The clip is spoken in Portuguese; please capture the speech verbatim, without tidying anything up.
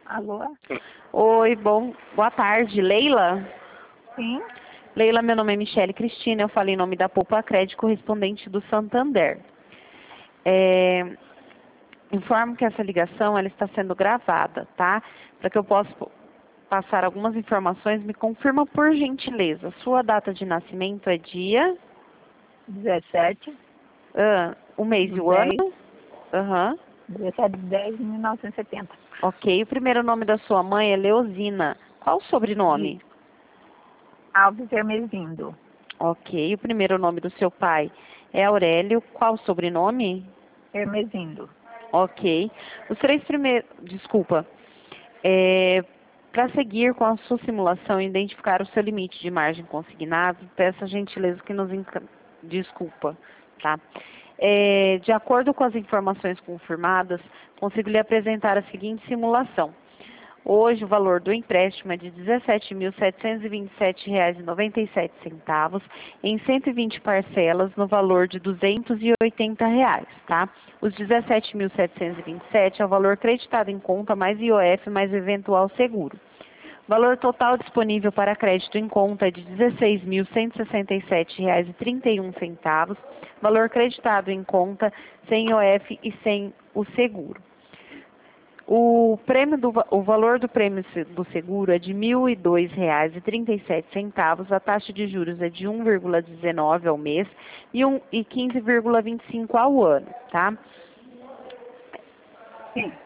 Alô? Oi, bom, boa tarde. Leila? Sim? Leila, meu nome é Michele Cristina, eu falei em nome da Poupa Crédito, correspondente do Santander. É, informo que essa ligação ela está sendo gravada, tá? Para que eu possa passar algumas informações, me confirma por gentileza. Sua data de nascimento é dia? dezessete Ah, o mês do e o dez, ano? Aham. dezessete de dez de mil novecentos e setenta. Ok. O primeiro nome da sua mãe é Leozina. Qual o sobrenome? Isso. Alves Hermesindo. Ok. O primeiro nome do seu pai é Aurélio. Qual o sobrenome? Hermesindo. Ok. Os três primeiros... Desculpa. É, para seguir com a sua simulação e identificar o seu limite de margem consignável, peço a gentileza que nos... enca- Desculpa, tá? É, de acordo com as informações confirmadas, consigo lhe apresentar a seguinte simulação. Hoje, o valor do empréstimo é de dezessete mil setecentos e vinte e sete reais e noventa e sete centavos em cento e vinte parcelas no valor de duzentos e oitenta reais, tá? Os dezessete mil setecentos e vinte e sete é o valor creditado em conta mais I O F mais eventual seguro. O valor total disponível para crédito em conta é de dezesseis mil cento e sessenta e sete reais e trinta e um centavos, valor creditado em conta sem I O F e sem o seguro. O, prêmio do, va- o valor do prêmio se- do seguro é de mil e dois reais e trinta e sete centavos, a taxa de juros é de um vírgula dezenove ao mês e, um, e quinze vírgula vinte e cinco ao ano, tá? Sim.